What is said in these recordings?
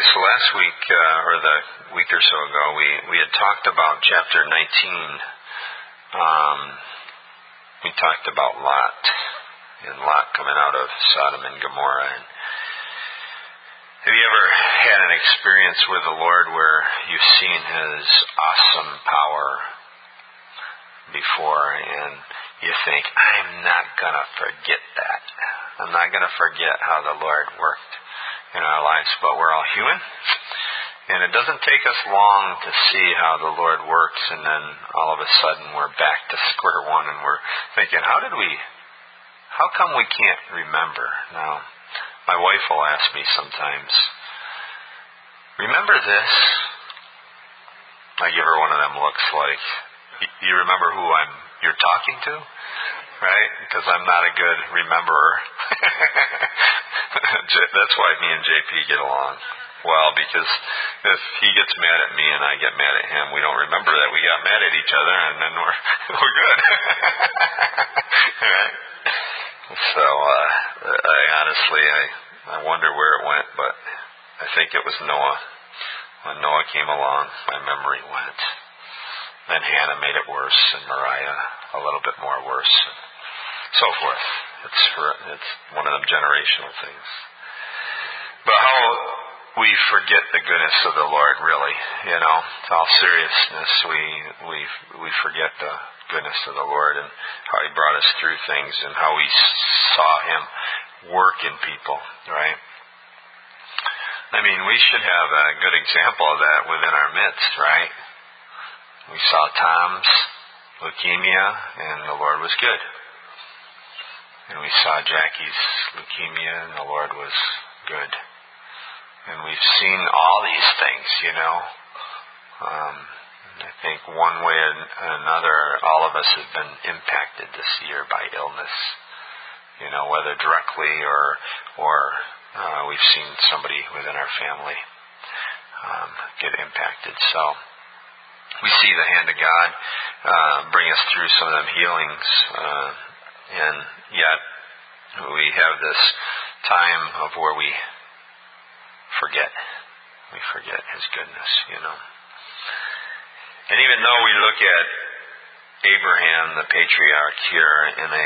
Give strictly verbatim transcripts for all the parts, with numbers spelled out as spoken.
so last week, uh, or the week or so ago, we, we had talked about chapter nineteen. Um, we talked about Lot, and Lot coming out of Sodom and Gomorrah. And have you ever had an experience with the Lord where you've seen His awesome power before, and you think, I'm not going to forget that. I'm not going to forget how the Lord worked in our lives, but we're all human. And it doesn't take us long to see how the Lord works, and then all of a sudden we're back to square one, and we're thinking, how did we, how come we can't remember? Now, my wife will ask me sometimes, remember this? I give her one of them looks like, you remember who I'm, you're talking to? Right? Because I'm not a good rememberer. That's why me and J P get along well, because if he gets mad at me and I get mad at him, we don't remember that we got mad at each other, and then we're we're good. Right? So uh, I honestly, I, I wonder where it went, but I think it was Noah. When Noah came along, my memory went. Then Hannah made it worse, and Mariah a little bit more worse, and so forth. It's for, it's one of them generational things. But how we forget the goodness of the Lord, really, you know, in all seriousness, we we we forget the goodness of the Lord and how He brought us through things and how we saw Him work in people, right? I mean, we should have a good example of that within our midst, right? We saw Tom's leukemia, and the Lord was good. And we saw Jackie's leukemia, and the Lord was good. And we've seen all these things, you know. Um, I think one way or another, all of us have been impacted this year by illness. You know, whether directly or or uh, we've seen somebody within our family um, get impacted. So we see the hand of God uh, bring us through some of them healings, uh, and yet we have this time of where we forget. We forget His goodness, you know. And even though we look at Abraham, the patriarch here, in a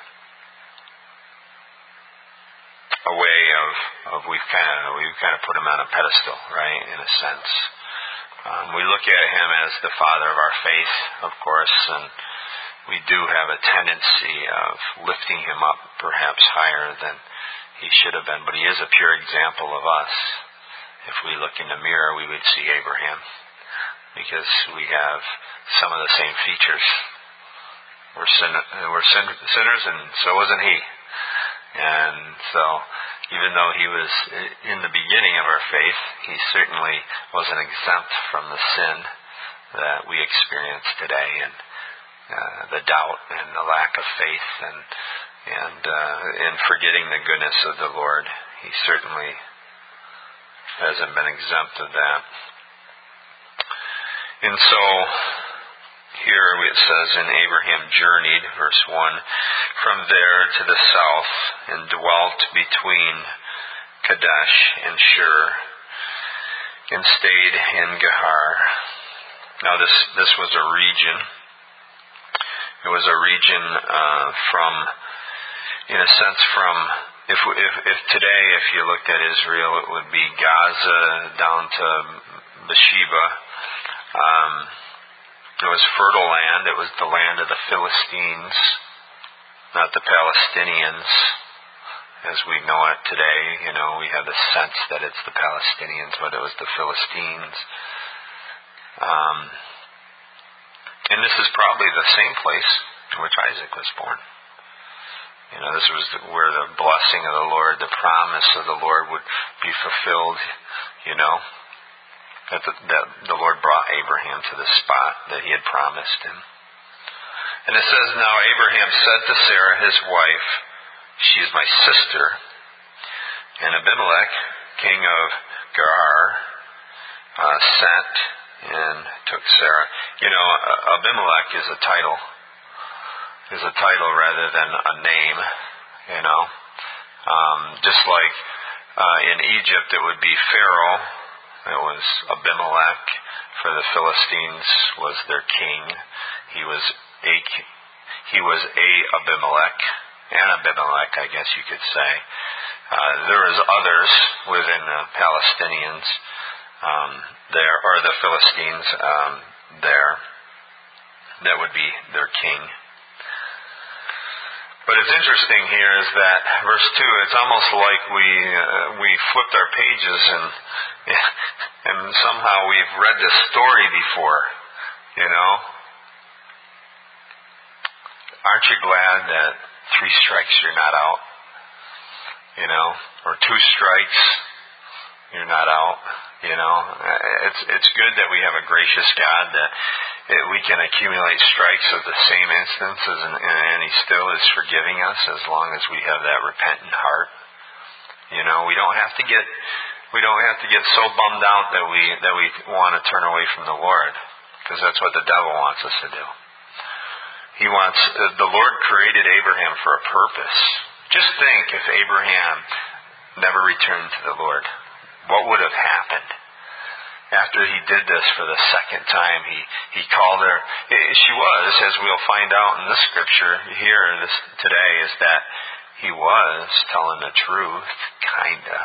a way of, of we've kind of we've kind of put him on a pedestal, right? In a sense, um, we look at him as the father of our faith, of course, and we do have a tendency of lifting him up perhaps higher than he should have been, but he is a pure example of us. If we look in the mirror, we would see Abraham, because we have some of the same features. We're, sin- we're sin- sinners, and so wasn't he. And so, even though he was in the beginning of our faith, he certainly wasn't exempt from the sin that we experience today, and uh, the doubt and the lack of faith, and and uh, in forgetting the goodness of the Lord. He certainly hasn't been exempt of that. And so, here it says, and Abraham journeyed, verse one, from there to the south, and dwelt between Kadesh and Shur, and stayed in Gerar. Now this, this was a region. It was a region uh, from, in a sense, from, if, if if today, if you looked at Israel, it would be Gaza down to Beersheba. Um, it was fertile land. It was the land of the Philistines, not the Palestinians, as we know it today. You know, we have the sense that it's the Palestinians, but it was the Philistines. Um, and this is probably the same place in which Isaac was born. You know, this was where the blessing of the Lord, the promise of the Lord would be fulfilled, you know. That the, that the Lord brought Abraham to the spot that He had promised him. And it says, now Abraham said to Sarah, his wife, she is my sister. And Abimelech, king of Gerar, uh, sent and took Sarah. You know, Abimelech is a title. Is a title rather than a name, you know. Um, just like uh, in Egypt it would be Pharaoh, It was Abimelech, for the Philistines was their king. He was a he was a Abimelech, an Abimelech, I guess you could say. Uh, there was others within the Palestinians um, there, or the Philistines um, there. That would be their king. But it's interesting here is that verse two. It's almost like we uh, we flipped our pages and and somehow we've read this story before. You know, aren't you glad that three strikes you're not out? You know, or two strikes you're not out. You know, it's it's good that we have a gracious God that. It, we can accumulate strikes of the same instances, and, and He still is forgiving us as long as we have that repentant heart. You know, we don't have to get we don't have to get so bummed out that we that we want to turn away from the Lord, because that's what the devil wants us to do. He wants uh, the Lord created Abraham for a purpose. Just think if Abraham never returned to the Lord, what would have happened? After he did this for the second time, he, he called her. She was, as we'll find out in this scripture here this, today, is that he was telling the truth, kinda.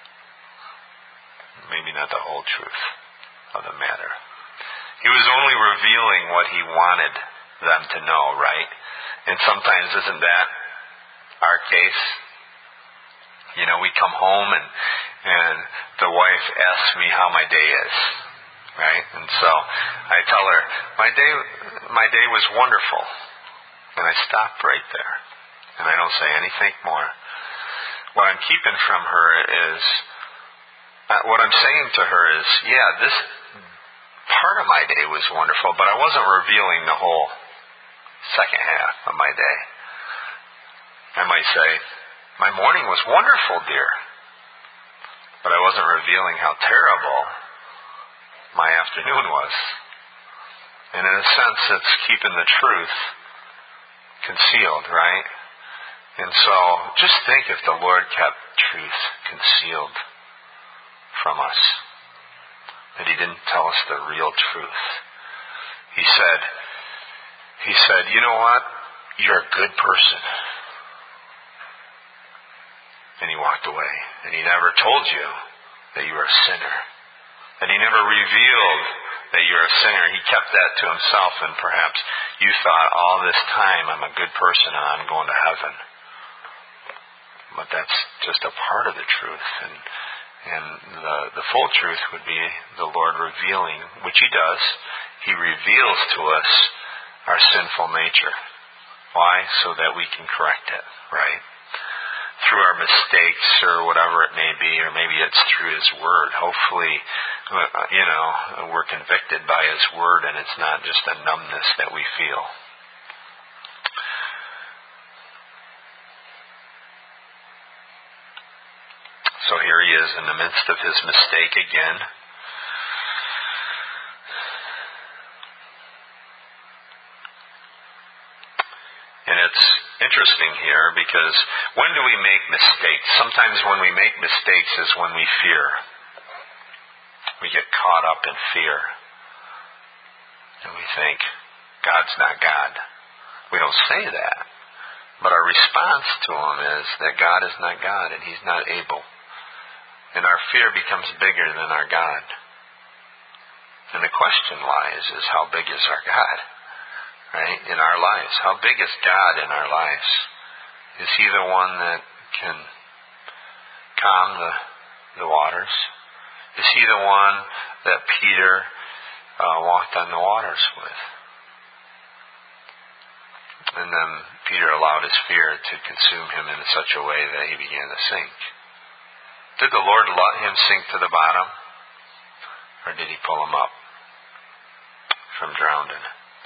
Maybe not the whole truth of the matter. He was only revealing what he wanted them to know, right? And sometimes isn't that our case? You know, we come home and and the wife asks me how my day is, right? And so I tell her, my day my day was wonderful. And I stop right there. And I don't say anything more. What I'm keeping from her is, uh, what I'm saying to her is, yeah, this part of my day was wonderful, but I wasn't revealing the whole second half of my day. I might say, my morning was wonderful, dear. But I wasn't revealing how terrible my afternoon was. And in a sense, it's keeping the truth concealed, right? And so, just think if the Lord kept truth concealed from us. That He didn't tell us the real truth. He said, He said, you know what? You're a good person. And He walked away. And He never told you that you were a sinner. And He never revealed that you're a sinner. He kept that to Himself, and perhaps you thought all this time, I'm a good person and I'm going to heaven. But that's just a part of the truth. And and the, the full truth would be the Lord revealing, which He does. He reveals to us our sinful nature. Why? So that we can correct it, right? Through our mistakes or whatever it may be, or maybe it's through His Word. Hopefully, you know, we're convicted by His Word and it's not just a numbness that we feel. So here he is in the midst of his mistake again. And it's interesting here because when do we make mistakes? Sometimes when we make mistakes is when we fear. We get caught up in fear. And we think, God's not God. We don't say that. But our response to Him is that God is not God and He's not able. And our fear becomes bigger than our God. And the question lies is, how big is our God? Right? In our lives. How big is God in our lives? Is He the one that can calm the, the waters? Is He the one that Peter uh, walked on the waters with? And then Peter allowed his fear to consume him in such a way that he began to sink. Did the Lord let him sink to the bottom? Or did He pull him up from drowning?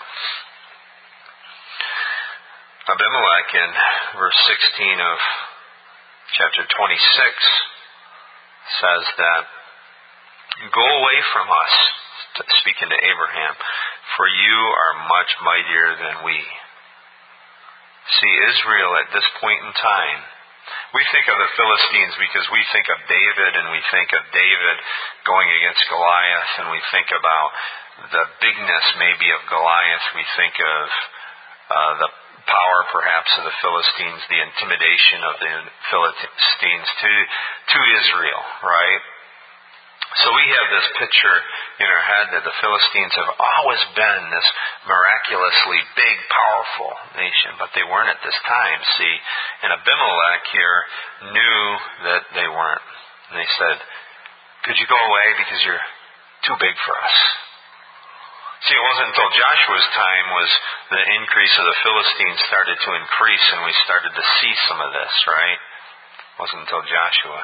Abimelech in verse sixteen of chapter twenty-six says that, "Go away from us," speaking to Abraham, "for you are much mightier than we." See, Israel at this point in time We think of the Philistines because we think of David, and we think of David going against Goliath, and we think about the bigness maybe of Goliath. We think of uh, the power perhaps of the Philistines, the intimidation of the Philistines to, to Israel, right? So we have this picture in our head that the Philistines have always been this miraculously big, powerful nation, but they weren't at this time. See, and Abimelech here knew that they weren't. And they said, could you go away because you're too big for us? See, it wasn't until Joshua's time was the increase of the Philistines started to increase, and we started to see some of this, right? It wasn't until Joshua.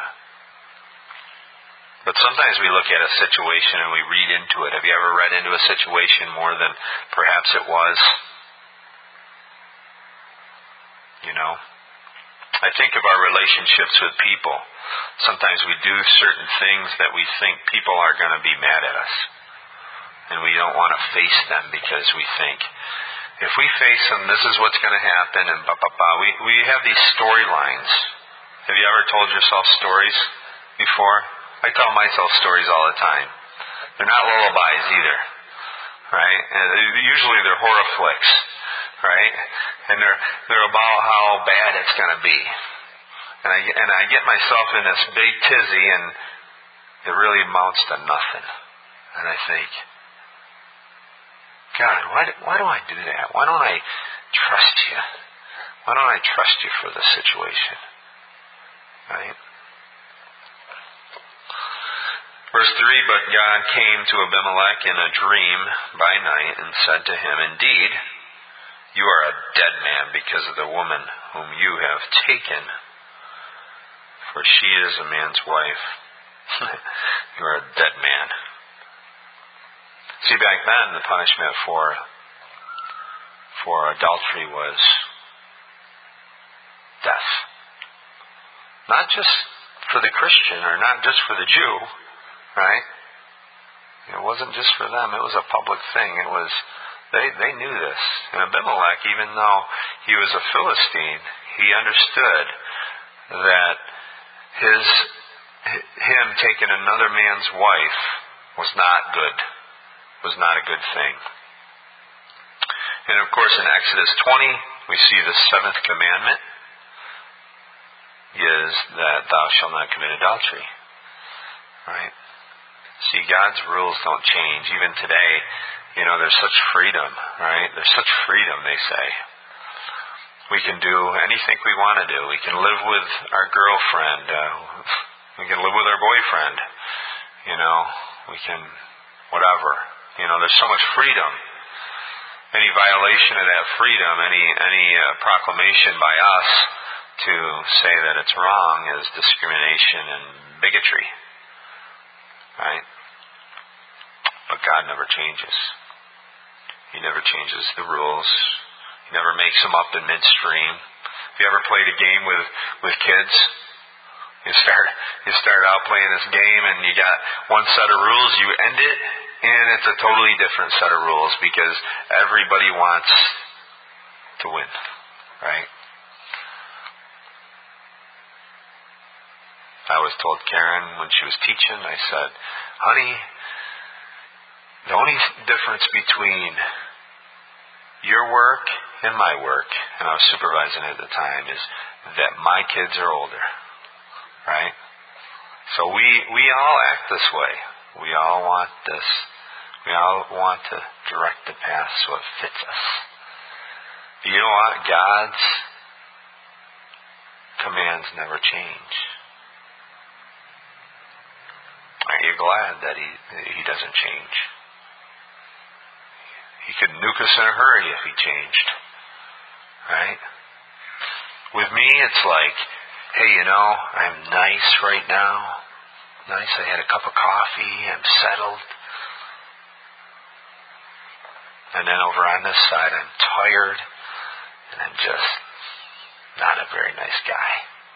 But sometimes we look at a situation and we read into it. Have you ever read into a situation more than perhaps it was? You know? I think of our relationships with people. Sometimes we do certain things that we think people are going to be mad at us. And we don't want to face them because we think, if we face them, this is what's going to happen, and blah, blah, blah. We, we have these storylines. Have you ever told yourself stories before? I tell myself stories all the time. They're not lullabies either, right? And usually they're horror flicks, right? And they're they're about how bad it's going to be. And I and I get myself in this big tizzy, and it really amounts to nothing. And I think, God, why do, why do I do that? Why don't I trust you? Why don't I trust you for this situation? Right? Verse three, but God came to Abimelech in a dream by night and said to him, indeed, you are a dead man because of the woman whom you have taken, for she is a man's wife. You are a dead man. See, back then, the punishment for for adultery was death. Not just for the Christian, or not just for the Jew, right? It wasn't just for them. It was a public thing. It was, they, they knew this. And Abimelech, even though he was a Philistine, he understood that his, him taking another man's wife was not good. Was not a good thing. And of course in Exodus twenty, we see the seventh commandment is that thou shalt not commit adultery. Right? See, God's rules don't change. Even today, you know, there's such freedom, right? There's such freedom, they say. We can do anything we want to do. We can live with our girlfriend. Uh, we can live with our boyfriend. You know, we can, whatever. You know, there's so much freedom. Any violation of that freedom, any any uh, proclamation by us to say that it's wrong is discrimination and bigotry. Right? But God never changes. He never changes the rules. He never makes them up in midstream. Have you ever played a game with, with kids? You start you start out playing this game and you got one set of rules, you end it, and it's a totally different set of rules because everybody wants to win. Right? I was told Karen when she was teaching, I said, honey, the only difference between your work and my work, and I was supervising at the time, is that my kids are older. Right? So we, we all act this way. We all want this. We all want to direct the path so it fits us. But you know what? God's commands never change. Aren't you glad that he he doesn't change? He could nuke us in a hurry if he changed. Right? With me, it's like, hey, you know, I'm nice right now. Nice, I had a cup of coffee, I'm settled. And then over on this side, I'm tired, and I'm just not a very nice guy.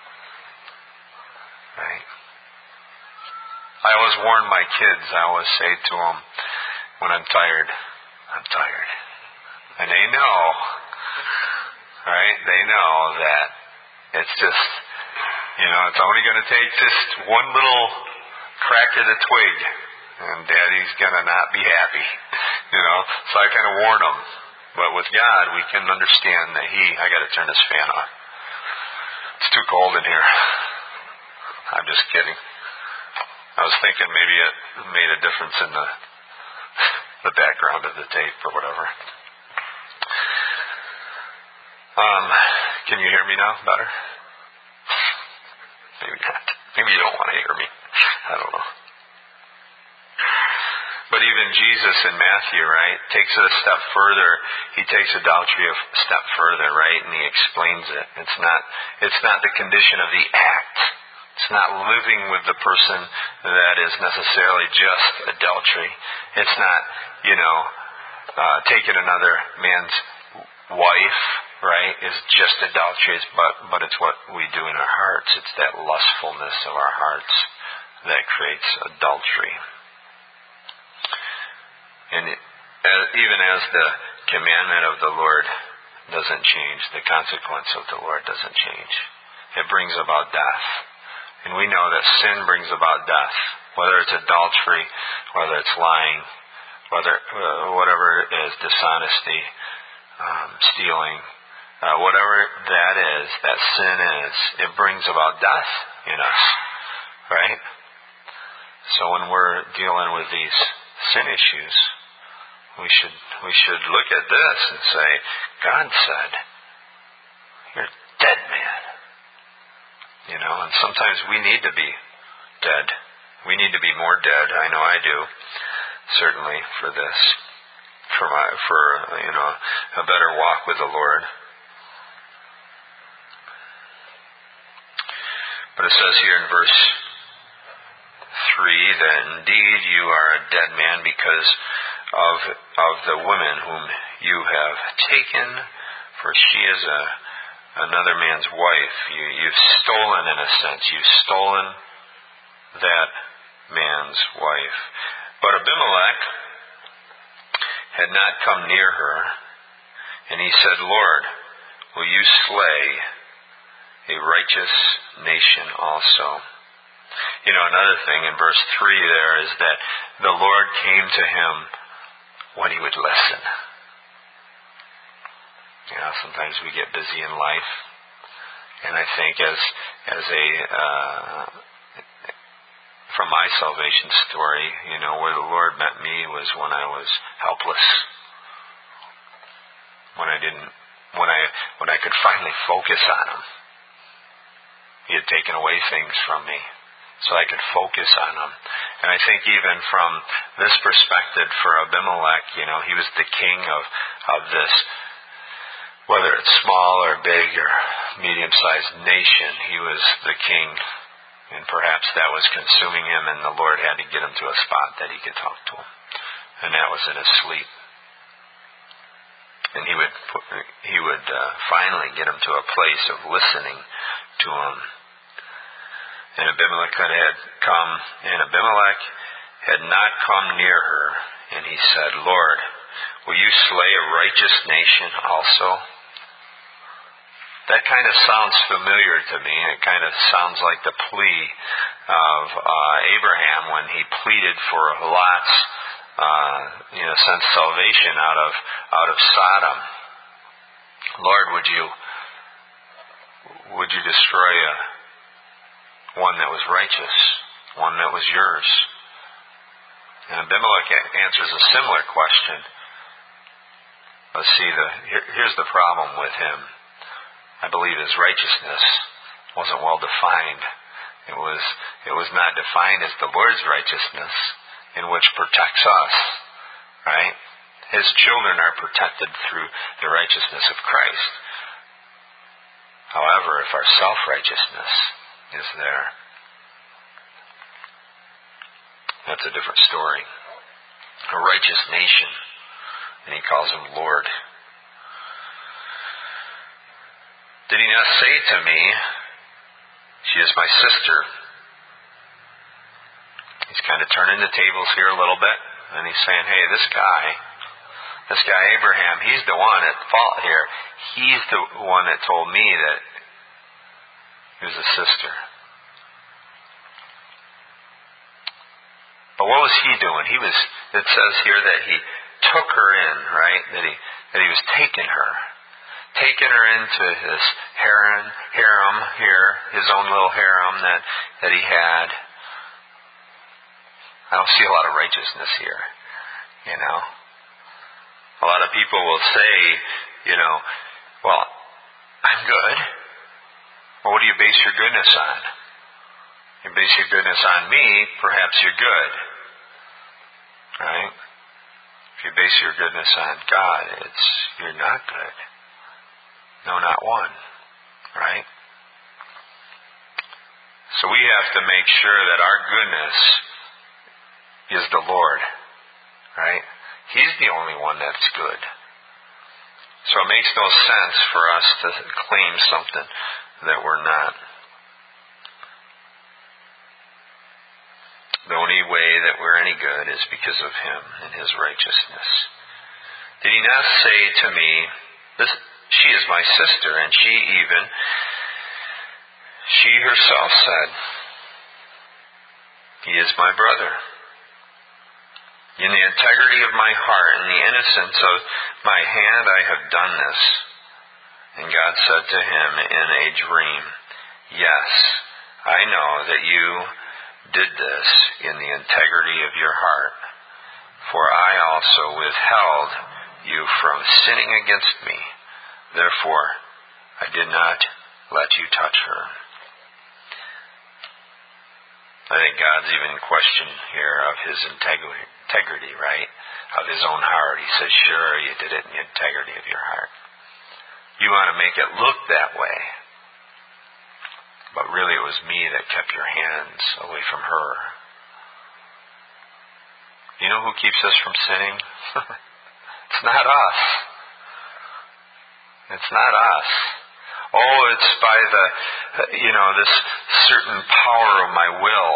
Right? I always warn my kids, I always say to them, when I'm tired, I'm tired. And they know, right? They know that it's just, You know, it's only going to take just one little crack of the twig, and Daddy's going to not be happy. You know, so I kind of warn him. But with God, we can understand that He, I got to turn this fan off. It's too cold in here. I'm just kidding. I was thinking maybe it made a difference in the the background of the tape or whatever. Um, can you hear me now better? Maybe not. Maybe you don't want to hear me. I don't know. But even Jesus in Matthew, right, takes it a step further. He takes adultery a step further, right, and he explains it. It's not, it's not the condition of the act. It's not living with the person that is necessarily just adultery. It's not, you know, uh, taking another man's wife, right, is just adultery, but, but it's what we do in our hearts. It's that lustfulness of our hearts that creates adultery. And it, as, even as the commandment of the Lord doesn't change, the consequence of the Lord doesn't change. It brings about death. And we know that sin brings about death, whether it's adultery, whether it's lying, whether uh, whatever it is, dishonesty, um, stealing, uh, whatever that is, that sin is, it brings about death in us, right? So when we're dealing with these sin issues, we should we should look at this and say, God said, you're a dead man. You know, and sometimes we need to be dead. We need to be more dead. I know I do, certainly, for this, for my, for you know, a better walk with the Lord. But it says here in verse three that indeed you are a dead man because of of the woman whom you have taken, for she is a another man's wife. You, you've stolen, in a sense, you've stolen that man's wife. But Abimelech had not come near her, and he said, Lord, will you slay a righteous nation also? You know, another thing in verse three there is that the Lord came to him when he would listen. You know, sometimes we get busy in life, and I think as as a uh, from my salvation story, you know, where the Lord met me was when I was helpless, when I didn't, when I when I could finally focus on Him. He had taken away things from me, so I could focus on Him. And I think even from this perspective, for Abimelech, you know, he was the king of of this. Whether it's small or big or medium-sized nation, he was the king. And perhaps that was consuming him, and the Lord had to get him to a spot that he could talk to him. And that was in his sleep. And he would put, he would uh, finally get him to a place of listening to him. And Abimelech had come, and Abimelech had not come near her. And he said, Lord, will you slay a righteous nation also? That kind of sounds familiar to me. It kind of sounds like the plea of uh, Abraham when he pleaded for Lot's, uh, you know, sense salvation out of out of Sodom. Lord, would you would you destroy a, one that was righteous, one that was yours? And Abimelech answers a similar question. Let's see. The here, here's the problem with him. I believe his righteousness wasn't well defined. It was it was not defined as the Lord's righteousness, in which protects us, right? His children are protected through the righteousness of Christ. However, if our self-righteousness is there, that's a different story. A righteous nation, and he calls him Lord. Did he not say to me, she is my sister? He's kind of turning the tables here a little bit, and he's saying, hey, this guy, this guy Abraham, he's the one at fault here. He's the one that told me that he was a sister. Well, what was he doing? He was, it says here that he took her in, right? That he, that he was taking her. Taking her into his harem, harem here, his own little harem that, that he had. I don't see a lot of righteousness here, you know. A lot of people will say, you know, well, I'm good. Well, what do you base your goodness on? You base your goodness on me, perhaps you're good. Right? If you base your goodness on God, it's you're not good. No, not one. Right? So we have to make sure that our goodness is the Lord. Right? He's the only one that's good. So it makes no sense for us to claim something that we're not. The only way that we're any good is because of Him and His righteousness. Did He not say to me, this, she is my sister, and she even, she herself said, he is my brother. In the integrity of my heart and the innocence of my hand I have done this. And God said to him in a dream, yes, I know that you did this in the integrity of your heart, for I also withheld you from sinning against me. Therefore, I did not let you touch her. I think God's even questioned here of his integrity, right? Of his own heart. He says, sure, you did it in the integrity of your heart. You want to make it look that way. But really it was me that kept your hands away from her. You know who keeps us from sinning? It's not us. It's not us. Oh, it's by the, you know, this certain power of my will.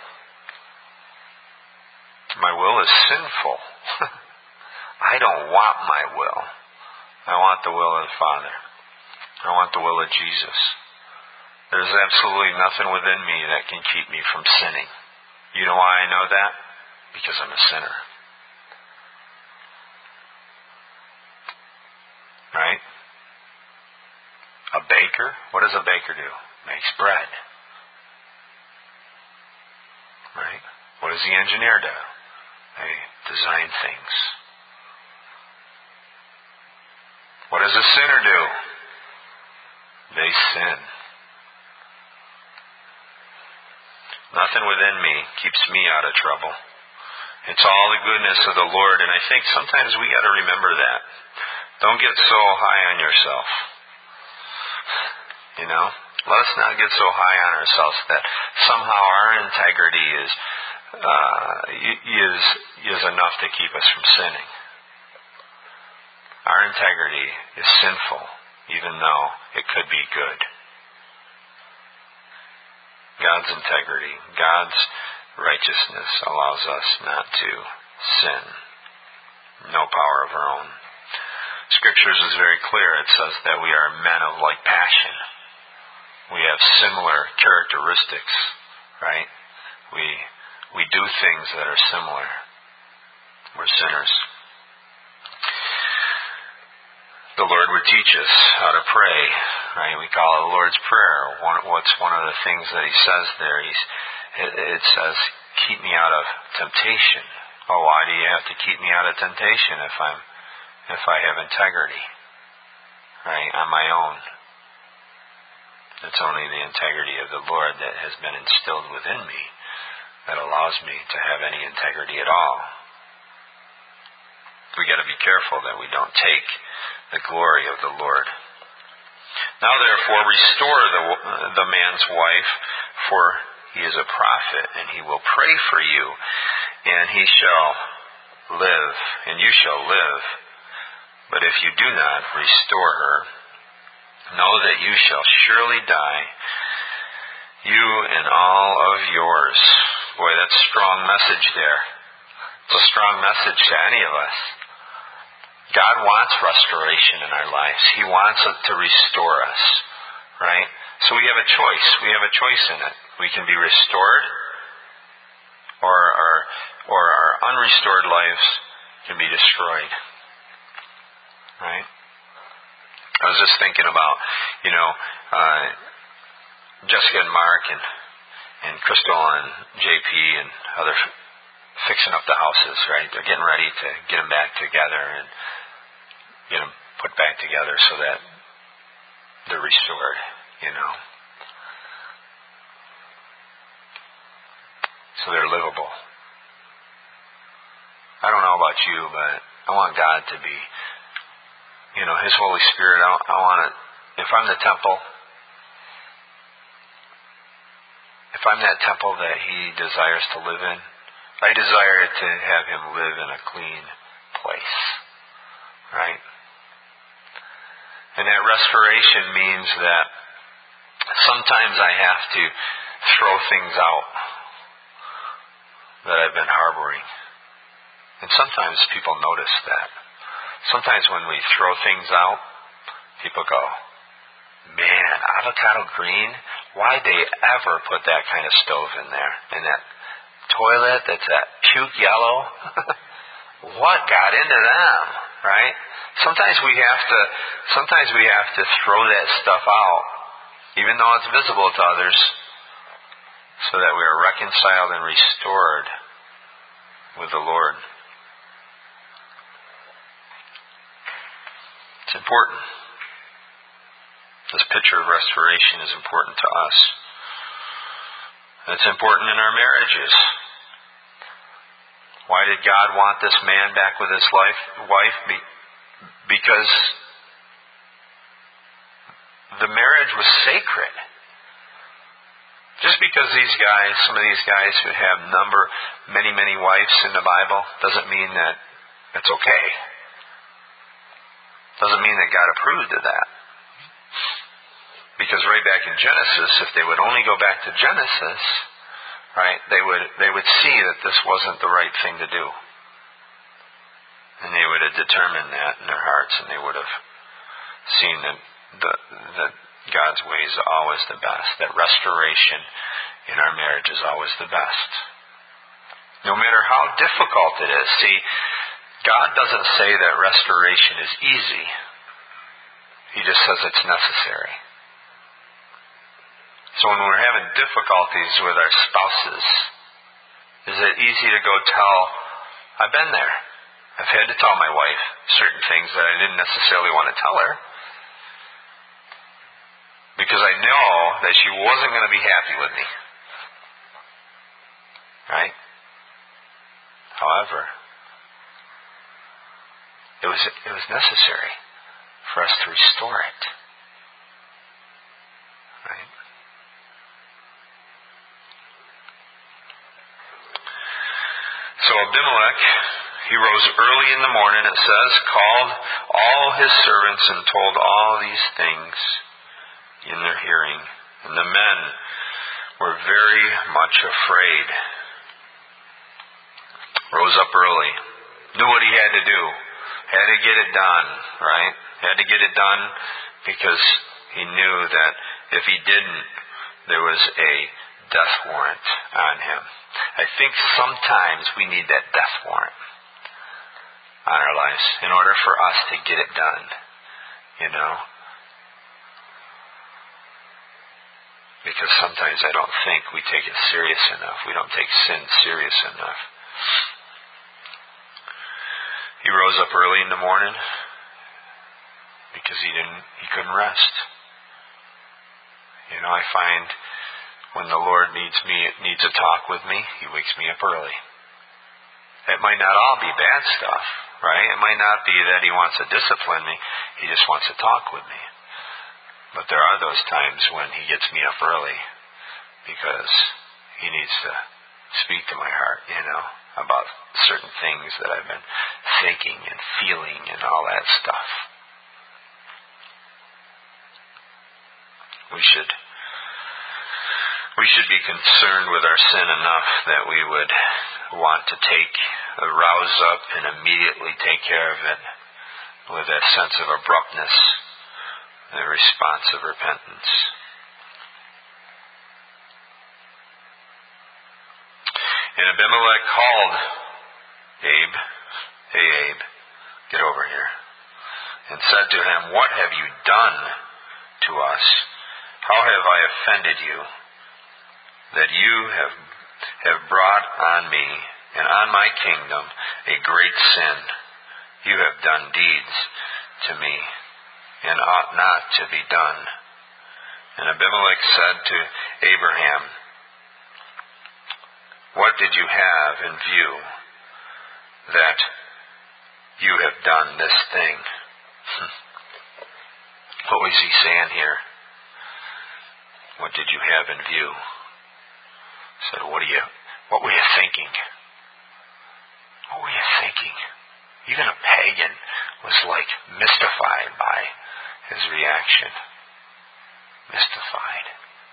My will is sinful. I don't want my will. I want the will of the Father. I want the will of Jesus. There's absolutely nothing within me that can keep me from sinning. You know why I know that? Because I'm a sinner. Right? A baker, what does a baker do? Makes bread. Right? What does the engineer do? They design things. What does a sinner do? They sin. Nothing within me keeps me out of trouble. It's all the goodness of the Lord, and I think sometimes we got to remember that. Don't get so high on yourself. You know, let us not get so high on ourselves that somehow our integrity is uh, is is enough to keep us from sinning. Our integrity is sinful, even though it could be good. God's integrity, God's righteousness allows us not to sin. No power of our own. Scriptures is very clear. It says that we are men of like passion. We have similar characteristics, right? We we do things that are similar. We're sinners. The Lord would teach us how to pray, right? We call it the Lord's Prayer. One, what's one of the things that He says there? He's, it, it says, "Keep me out of temptation." Oh, why do you have to keep me out of temptation if I'm if I have integrity, right? On my own. It's only the integrity of the Lord that has been instilled within me that allows me to have any integrity at all. We got to be careful that we don't take the glory of the Lord. Now therefore restore the, the man's wife, for he is a prophet, and he will pray for you, and he shall live, and you shall live. But if you do not restore her, know that you shall surely die, you and all of yours. Boy, that's a strong message there. It's a strong message to any of us. God wants restoration in our lives. He wants to restore us, right? So we have a choice. We have a choice in it. We can be restored, or, or or our unrestored lives can be destroyed. Right? I was just thinking about, you know, uh, Jessica and Mark and, and Crystal and J P and how they're f- fixing up the houses, right? They're getting ready to get them back together and get them put back together so that they're restored, you know. So they're livable. I don't know about you, but I want God to be, you know, His Holy Spirit. I, I want to, if I'm the temple, if I'm that temple that He desires to live in, I desire to have Him live in a clean place. Right? And that restoration means that sometimes I have to throw things out that I've been harboring. And sometimes people notice that. Sometimes when we throw things out, people go, man, avocado green? Why'd they ever put that kind of stove in there? And that toilet that's that puke yellow? What got into them? Right? Sometimes we have to sometimes we have to throw that stuff out, even though it's visible to others, so that we are reconciled and restored with the Lord. It's important. This picture of restoration is important to us. It's important in our marriages. Why did God want this man back with his life, wife? Be- because the marriage was sacred. Just because these guys, some of these guys who have number, many, many wives in the Bible, doesn't mean that it's okay. Doesn't mean that God approved of that. Because right back in Genesis, if they would only go back to Genesis, right, they would they would see that this wasn't the right thing to do. And they would have determined that in their hearts, and they would have seen that the, that God's way is always the best, that restoration in our marriage is always the best. No matter how difficult it is. See, God doesn't say that restoration is easy. He just says it's necessary. So when we're having difficulties with our spouses, is it easy to go tell, I've been there. I've had to tell my wife certain things that I didn't necessarily want to tell her, because I know that she wasn't going to be happy with me. Right? However, it was it was necessary for us to restore it. Right? So Abimelech, he rose early in the morning, it says, called all his servants and told all these things in their hearing. And the men were very much afraid. Rose up early. Knew what he had to do. Had to get it done, right? Had to get it done because he knew that if he didn't, there was a death warrant on him. I think sometimes we need that death warrant on our lives in order for us to get it done, you know? Because sometimes I don't think we take it serious enough. We don't take sin serious enough. He rose up early in the morning because he didn't, he couldn't rest. You know, I find when the Lord needs me, needs a talk with me, He wakes me up early. It might not all be bad stuff, right? It might not be that He wants to discipline me. He just wants to talk with me. But there are those times when He gets me up early because He needs to speak to my heart, you know, about certain things that I've been thinking and feeling and all that stuff. We should we should be concerned with our sin enough that we would want to take, uh, rouse up and immediately take care of it with a sense of abruptness, a response of repentance. And Abimelech called Abe, "Hey Abe, get over here," and said to him, "What have you done to us? How have I offended you, that you have, have brought on me and on my kingdom a great sin? You have done deeds to me, and ought not to be done." And Abimelech said to Abraham, "What did you have in view that you have done this thing?" What was he saying here? What did you have in view? He said, what are you, what were you thinking? What were you thinking? Even a pagan was like mystified by his reaction. Mystified.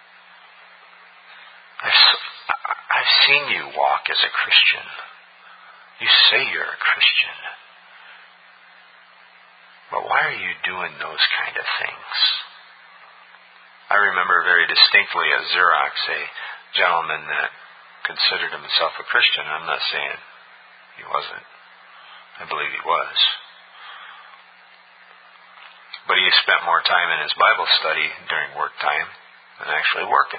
I've, I've seen you walk as a Christian. You say you're a Christian. But why are you doing those kind of things? I remember very distinctly at Xerox a gentleman that considered himself a Christian. I'm not saying he wasn't. I believe he was. But he spent more time in his Bible study during work time than actually working.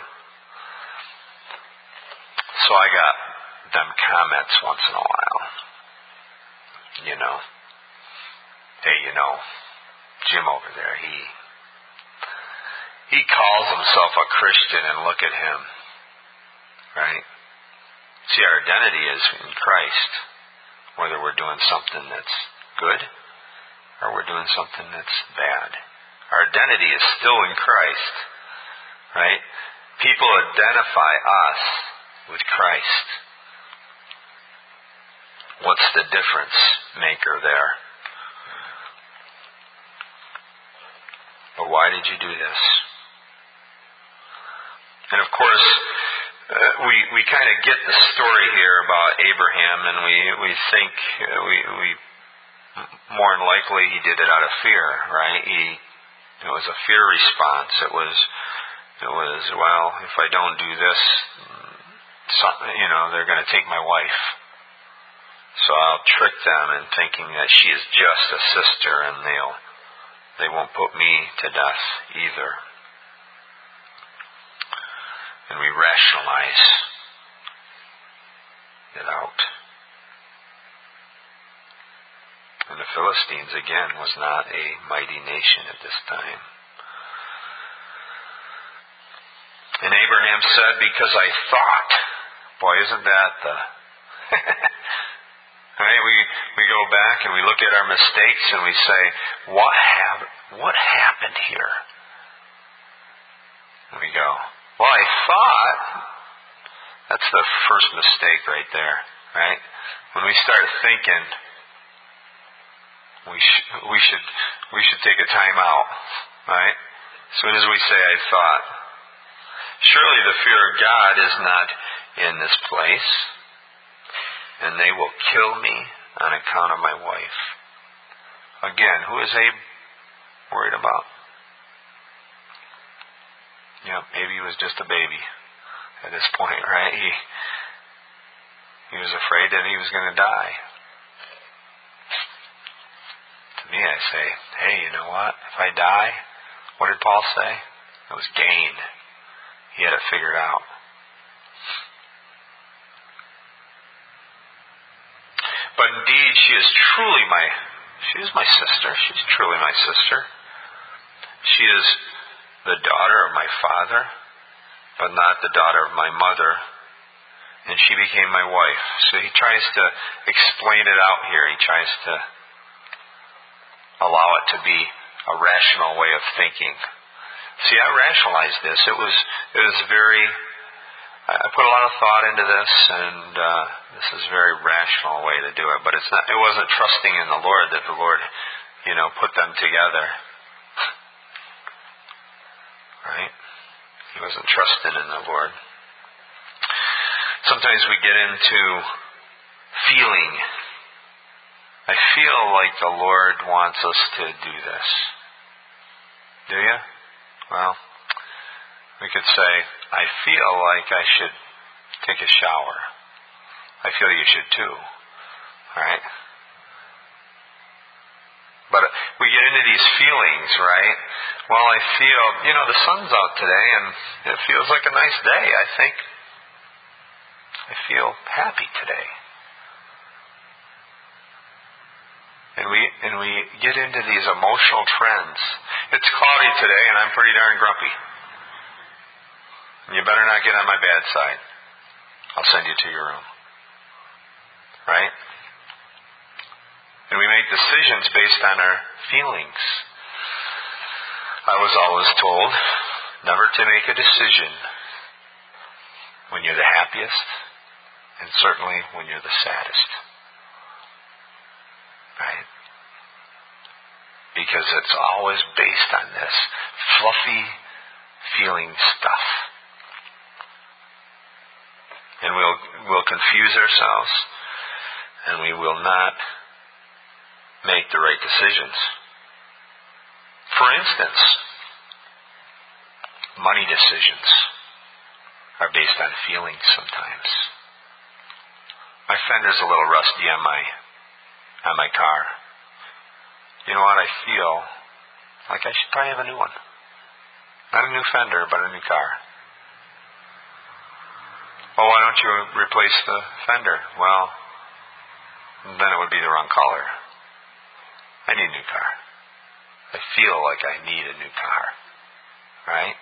So I got them comments once in a while. You know, hey, you know, Jim over there, he he calls himself a Christian, and look at him, right? See, our identity is in Christ, whether we're doing something that's good or we're doing something that's bad. Our identity is still in Christ, right? People identify us with Christ. What's the difference maker there? But why did you do this? And of course, uh, we we kind of get the story here about Abraham, and we we think uh, we we more than likely he did it out of fear, right? He it was a fear response. It was it was well, if I don't do this, some, you know, they're going to take my wife. So I'll trick them in thinking that she is just a sister, and they'll they won't put me to death either. And we rationalize it out. And the Philistines, again, was not a mighty nation at this time. And Abraham said, because I thought, boy, isn't that the... right? We we go back and we look at our mistakes and we say, what hap- what happened here? And we go, well, I thought. That's the first mistake right there, right? When we start thinking, we sh- we should we should take a time out, right? As soon as we say, I thought. Surely the fear of God is not in this place, and they will kill me on account of my wife. Again, who is Abe worried about? Yeah, maybe he was just a baby at this point, right? He he was afraid that he was going to die. To me, I say, hey, you know what? If I die, what did Paul say? It was gain. He had it figured out. But indeed, she is truly my, she is my sister. She's truly my sister. She is the daughter of my father, but not the daughter of my mother. And she became my wife. So he tries to explain it out here. He tries to allow it to be a rational way of thinking. See, I rationalized this. It was, it was very, I put a lot of thought into this, and uh, this is a very rational way to do it. But it's not. It wasn't trusting in the Lord that the Lord, you know, put them together. Right? He wasn't trusting in the Lord. Sometimes we get into feeling. I feel like the Lord wants us to do this. Do you? Well, we could say, I feel like I should take a shower. I feel you should too. Right? But we get into these feelings, right? Well, I feel, you know, the sun's out today and it feels like a nice day. I think I feel happy today. And we and we get into these emotional trends. It's cloudy today and I'm pretty darn grumpy. You better not get on my bad side. I'll send you to your room. Right? And we make decisions based on our feelings. I was always told never to make a decision when you're the happiest and certainly when you're the saddest. Right? Because it's always based on this fluffy feeling stuff. And we'll we'll confuse ourselves and we will not make the right decisions. For instance, money decisions are based on feelings sometimes. My fender's a little rusty on my on my car. You know what? I feel like I should probably have a new one. Not a new fender, but a new car. Well, why don't you replace the fender? Well, then it would be the wrong color. I need a new car. I feel like I need a new car. Right?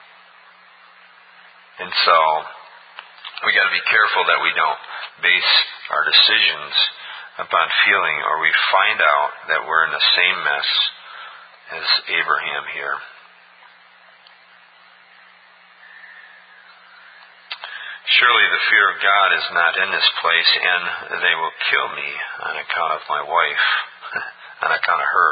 And so, we got to be careful that we don't base our decisions upon feeling, or we find out that we're in the same mess as Abraham here. Surely the fear of God is not in this place, and they will kill me on account of my wife, on account of her.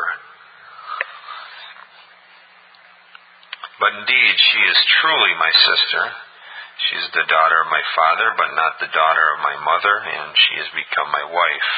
But indeed, she is truly my sister. She is the daughter of my father, but not the daughter of my mother, and she has become my wife.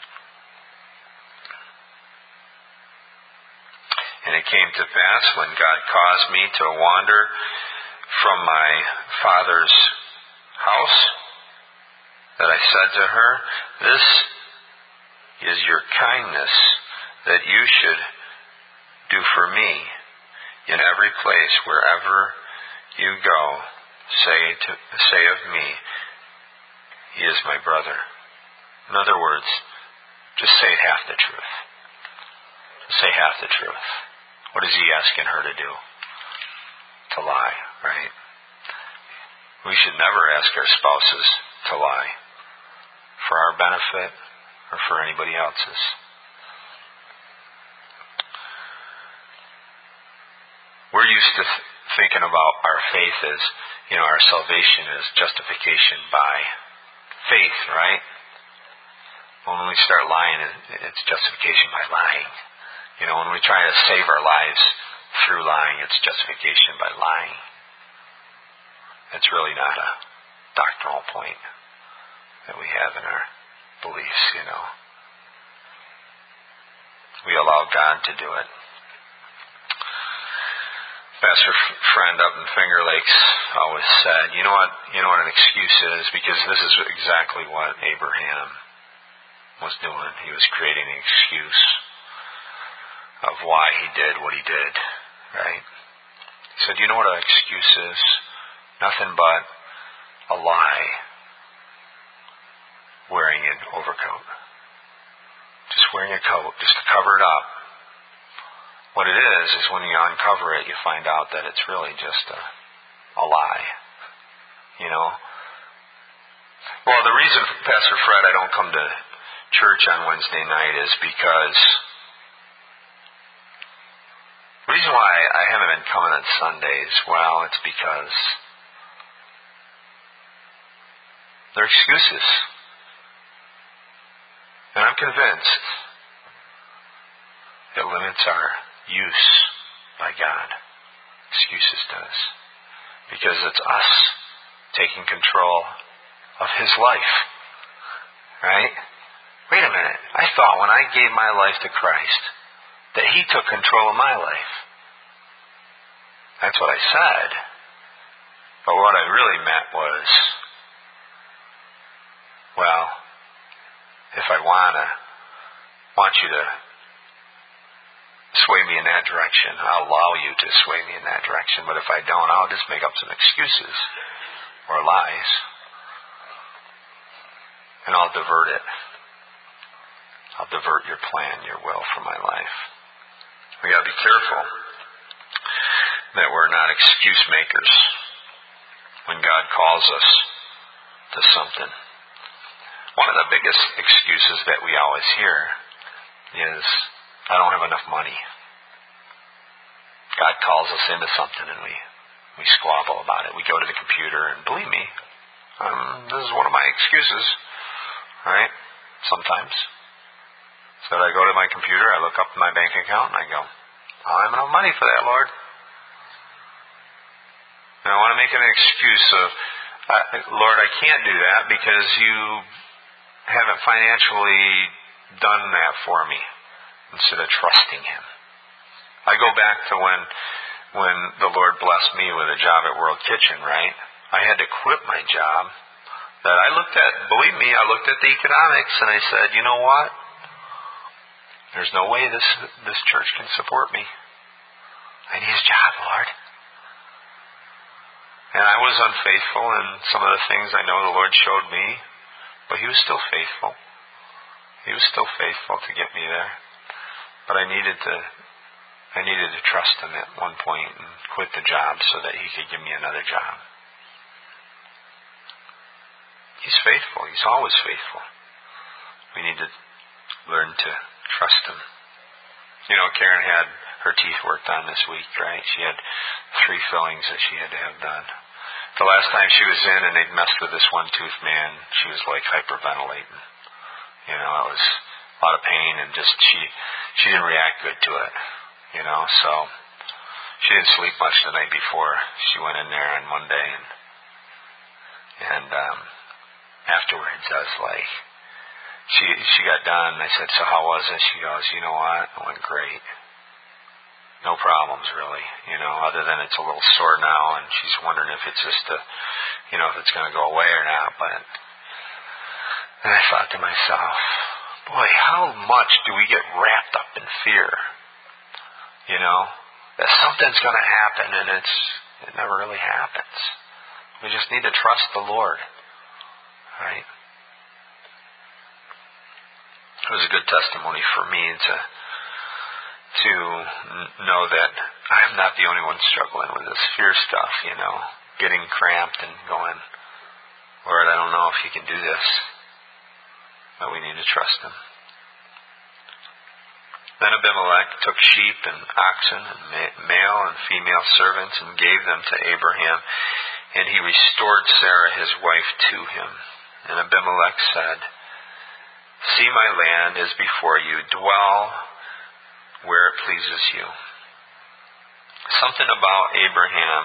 And it came to pass, when God caused me to wander from my father's house, that I said to her, this is your kindness that you should do for me. In every place, wherever you go, say to say of me, he is my brother. In other words, just say half the truth. Just say half the truth. What is he asking her to do? To lie, right? We should never ask our spouses to lie for our benefit or for anybody else's. We're used to th- thinking about our faith as, you know, our salvation is justification by faith, right? Well, when we start lying, it's justification by lying. You know, when we try to save our lives through lying, it's justification by lying. It's really not a doctrinal point that we have in our beliefs, you know. We allow God to do it. Pastor friend up in Finger Lakes always said, you know what, you know what an excuse is? Because this is exactly what Abraham was doing. He was creating an excuse of why he did what he did, right? He said, you know what an excuse is? Nothing but a lie wearing an overcoat. Just wearing a coat, just to cover it up. What it is, is when you uncover it, you find out that it's really just a, a lie. You know? Well, the reason, Pastor Fred, I don't come to church on Wednesday night is because the reason why I haven't been coming on Sundays, well, it's because they're excuses. And I'm convinced it limits our use by God. Excuses does. Because it's us taking control of His life. Right? Wait a minute. I thought when I gave my life to Christ that He took control of my life. That's what I said. But what I really meant was, well, if I wanna, want you to sway me in that direction, I'll allow you to sway me in that direction. But if I don't, I'll just make up some excuses or lies, and I'll divert it. I'll divert your plan, your will for my life. We got to be careful that we're not excuse makers when God calls us to something. One of the biggest excuses that we always hear is, I don't have enough money. God calls us into something and we, we squabble about it. We go to the computer, and believe me, um, this is one of my excuses, right? Sometimes. So I go to my computer, I look up my bank account, and I go, I don't have enough money for that, Lord. And I want to make an excuse of, uh, Lord, I can't do that because you haven't financially done that for me, instead of trusting Him. I go back to when when the Lord blessed me with a job at World Kitchen, right? I had to quit my job that I looked at, believe me, I looked at the economics and I said, you know what? There's no way this this church can support me. I need a job, Lord. And I was unfaithful in some of the things I know the Lord showed me, but He was still faithful. He was still faithful to get me there. But I needed to I needed to trust Him at one point and quit the job so that He could give me another job. He's faithful. He's always faithful. We need to learn to trust Him. You know, Karen had her teeth worked on this week, right? She had three fillings that she had to have done. The last time she was in and they'd messed with this one tooth, man, she was like hyperventilating. You know, it was a lot of pain, and just she she didn't react good to it. You know, so she didn't sleep much the night before she went in there on Monday, and and um, afterwards I was like, she she got done. And I said, so how was it? She goes, you know what? It went great. No problems really, you know, other than it's a little sore now, and she's wondering if it's just a, you know, if it's going to go away or not. But and I thought to myself, boy, how much do we get wrapped up in fear? You know, that something's going to happen, and it's it never really happens. We just need to trust the Lord, right? It was a good testimony for me to to know that I'm not the only one struggling with this fear stuff, you know, getting cramped and going, Lord, I don't know if You can do this, but we need to trust Him. Then Abimelech took sheep and oxen and male and female servants and gave them to Abraham, and he restored Sarah his wife to him. And Abimelech said, see, my land is before you, dwell where it pleases you. Something about Abraham.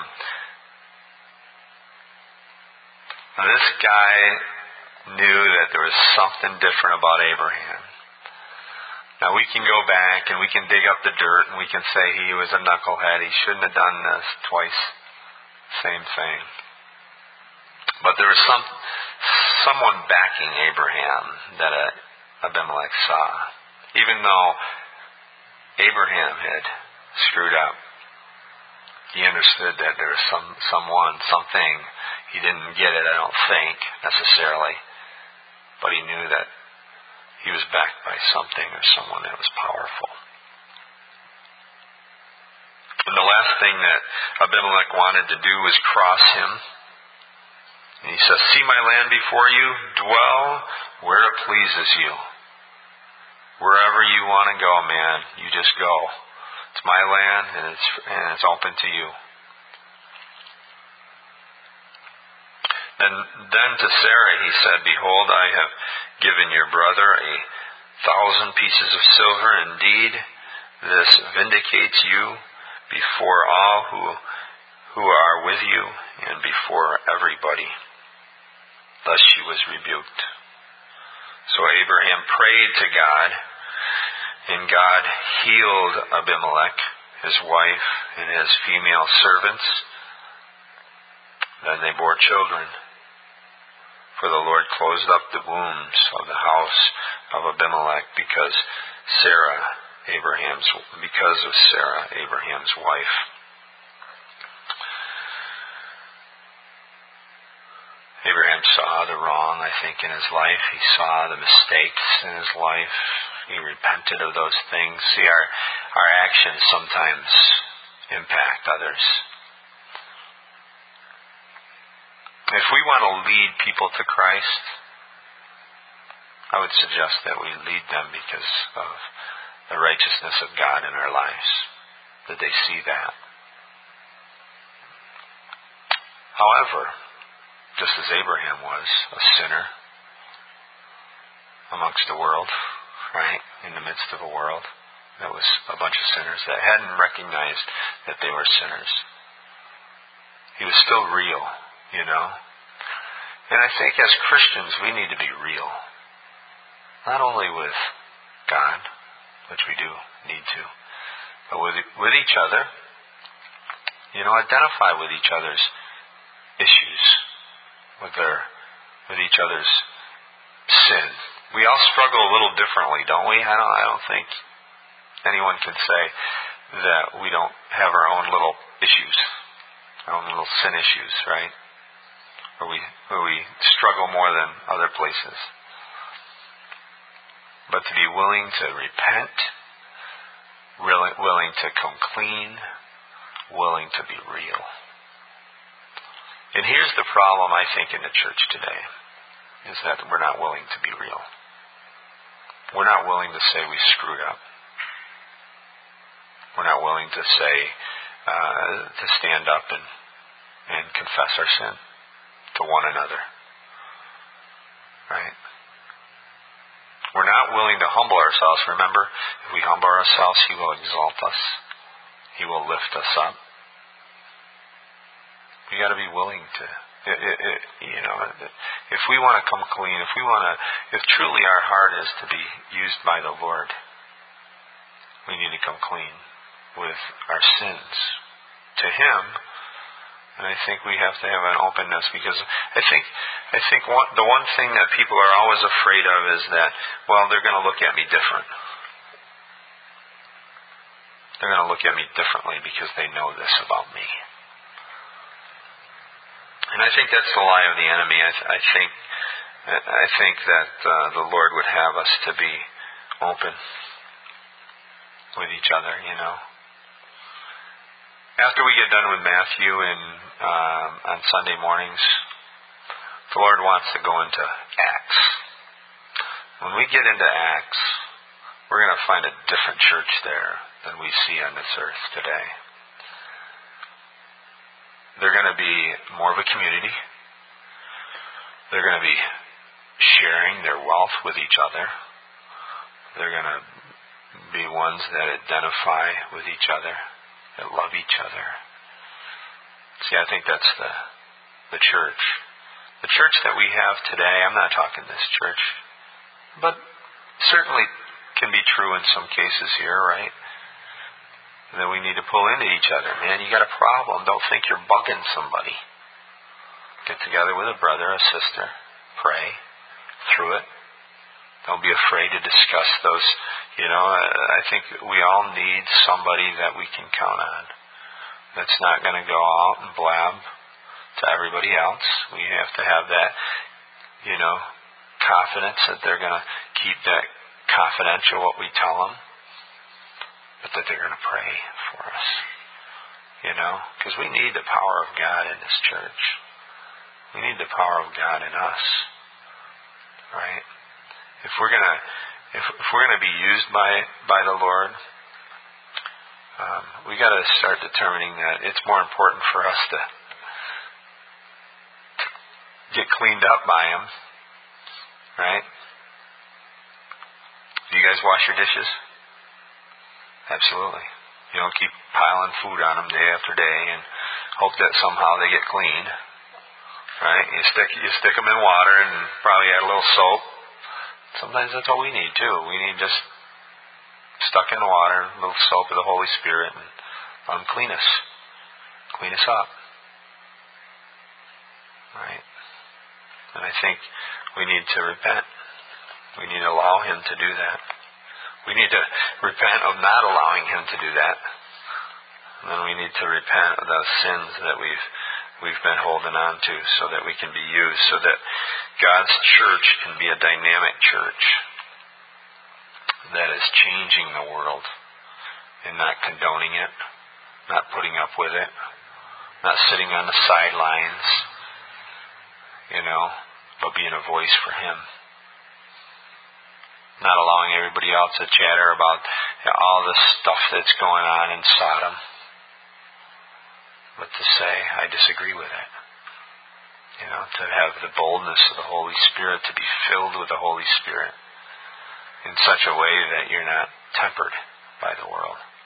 This guy knew that there was something different about Abraham. Now we can go back and we can dig up the dirt and we can say he was a knucklehead. He shouldn't have done this twice. Same thing. But there was some someone backing Abraham that Abimelech saw. Even though Abraham had screwed up, he understood that there was some someone, something. He didn't get it, I don't think, necessarily. But he knew that he was backed by something or someone that was powerful. And the last thing that Abimelech wanted to do was cross him. And he says, see my land before you, dwell where it pleases you. Wherever you want to go, man, you just go. It's my land, and it's and it's open to you. And then to Sarah he said, behold, I have given your brother a thousand pieces of silver. Indeed, this vindicates you before all who who are with you and before everybody. Thus she was rebuked. So Abraham prayed to God, and God healed Abimelech, his wife, and his female servants. Then they bore children. For the Lord closed up the wombs of the house of Abimelech because Sarah, Abraham's, because of Sarah, Abraham's wife. Abraham saw the wrong, I think, in his life. He saw the mistakes in his life. He repented of those things. See, our, our actions sometimes impact others. If we want to lead people to Christ, I would suggest that we lead them because of the righteousness of God in our lives, that they see that. However, just as Abraham was a sinner amongst the world, right, in the midst of a world that was a bunch of sinners that hadn't recognized that they were sinners, he was still real, you know. And I think as Christians we need to be real, not only with God, which we do need to, but with with each other. You know, identify with each other's issues, with their, with each other's sin. We all struggle a little differently, don't we? I don't, I don't think anyone can say that we don't have our own little issues, our own little sin issues, right? Where we, where we struggle more than other places. But to be willing to repent, really willing to come clean, willing to be real. And here's the problem, I think, in the church today, is that we're not willing to be real. We're not willing to say we screwed up. We're not willing to say, uh, to stand up and, and confess our sin to one another. Right? We're not willing to humble ourselves. Remember, if we humble ourselves, He will exalt us. He will lift us up. We got to be willing to, it, it, it, you know, if we want to come clean, if we want to, if truly our heart is to be used by the Lord, we need to come clean with our sins to Him. And I think we have to have an openness, because I think, I think one, the one thing that people are always afraid of is that, well, they're going to look at me different. They're going to look at me differently because they know this about me. And I think that's the lie of the enemy. I, th- I think I think that uh, the Lord would have us to be open with each other, you know. After we get done with Matthew and um, on Sunday mornings, the Lord wants to go into Acts. When we get into Acts, we're going to find a different church there than we see on this earth today. They're going to be more of a community. They're going to be sharing their wealth with each other. They're going to be ones that identify with each other, that love each other. See, I think that's the the church. The church that we have today, I'm not talking this church, but certainly can be true in some cases here, right? And then we need to pull into each other. Man, you got a problem. Don't think you're bugging somebody. Get together with a brother, a sister. Pray through it. Don't be afraid to discuss those. You know, I think we all need somebody that we can count on. That's not going to go out and blab to everybody else. We have to have that, you know, confidence that they're going to keep that confidential, what we tell them. But that they're going to pray for us, you know, because we need the power of God in this church. We need the power of God in us, right? If we're gonna, if, if we're gonna be used by by the Lord, um, we got to start determining that it's more important for us to, to get cleaned up by Him, right? Do you guys wash your dishes? Absolutely. You don't keep piling food on them day after day and hope that somehow they get clean. Right? You stick you stick them in water and probably add a little soap. Sometimes that's all we need too. We need just stuck in the water, a little soap of the Holy Spirit, and unclean us. Clean us up. Right? And I think we need to repent. We need to allow Him to do that. We need to repent of not allowing Him to do that. And then we need to repent of those sins that we've we've been holding on to so that we can be used, so that God's church can be a dynamic church that is changing the world and not condoning it, not putting up with it, not sitting on the sidelines, you know, but being a voice for Him. Not allowing everybody else to chatter about you know, all the stuff that's going on in Sodom, but to say, I disagree with it. You know, to have the boldness of the Holy Spirit, to be filled with the Holy Spirit in such a way that you're not tempered by the world.